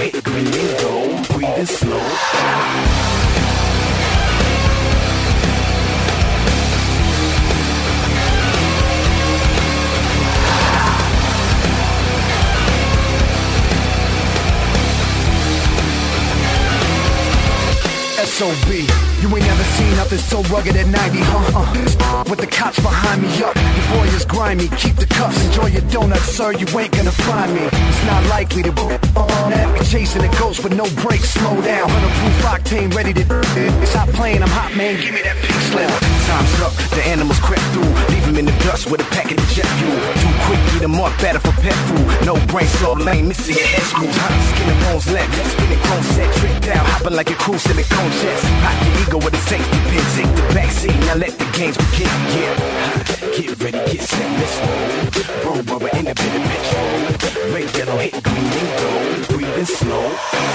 hit green and gold, breathing slow. SOB, you ain't never seen nothing so rugged at 90, with the cops behind me up, your boy is grimy, keep the cuffs, enjoy your donuts, sir, you ain't gonna find me. It's not likely to be chasing a ghost with no brakes, slow down, 100 proof octane, ready to stop playing, I'm hot, man, give me that pink slip. Time's up, the animals crept through, leave him in the dust with a packet of jet fuel. Too quick, eat him up, better for pet food, no brain, so lame, missing your head screws, skin and bones left, spinning chrome set, tricked out, hopping like a cruise, silicone chest, pop your ego with a safety pin, take the backseat, now let the games begin, yeah. Get ready, get set, let's roll, rubber in a bit of petrol, red, yellow, hit green and gold, breathing slow.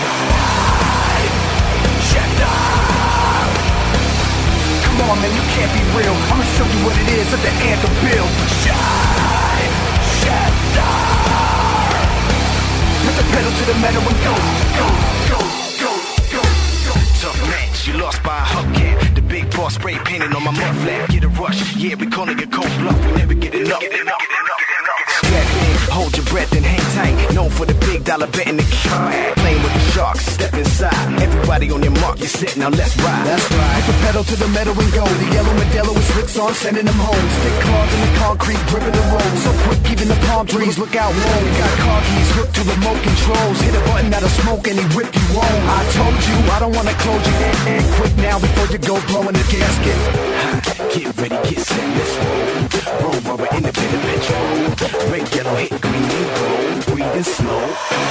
Come on, man, you can't be real. I'ma show you what it is at the anthem build. Shine, Shatter. Put the pedal to the metal and go, go, go, go, go, go. Tough match, you lost by a hubcap. The big boss spray painting on my mud flap. Get a rush, yeah, we calling it cold bluff. We never get enough. Strap in, hold your breath and hang tight. Known for the big dollar betting the king. Playing with the sharks, step inside. Everybody on your mark, you're set, now let's ride. That's right. Put the pedal to the metal and go. The yellow Modelo with slicks on, sending them home. Stick claws in the concrete, gripping the road. So quick, even the palm trees look out low. We got car keys hooked to remote controls. Hit a button that'll smoke and he whip you on. I told you, I don't wanna close your head. Quick now before you go blowing the gasket. Get ready, get set, let's roll. Roll rubber in the bit of petrol. Red, yellow, hit green and gold, breathing slow.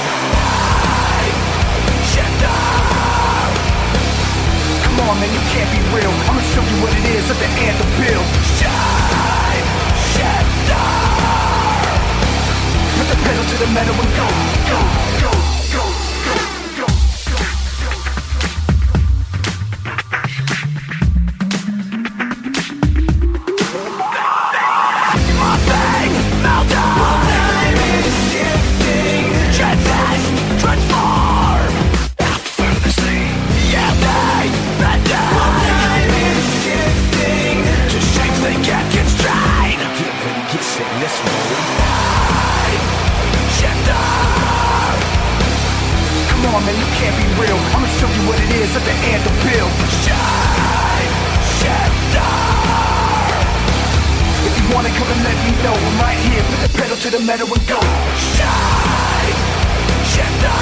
Come on, man, you can't be real. I'ma show you what it is at the anthem build. Shine, Shatter. Put the pedal to the metal and go, go, go, go, go, go, go. My thing, meltdown. My time is shifting. Transcend, transform. Effortlessly. Yeah, they better. My time is shifting. To shapes they can't constrain. Get ready, get set, let's roll. Shifter. Come on, man, you can't be real. I'ma show you what it is at the anthem build. Shine, Shifter. If you wanna come and let me know, I'm right here. Put the pedal to the metal and go. Shine, Shifter.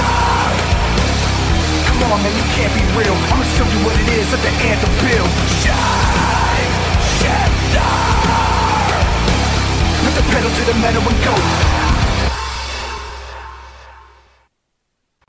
Come on, man, you can't be real. I'ma show you what it is at the anthem build. Shine, Shifter. Put the pedal to the metal and go.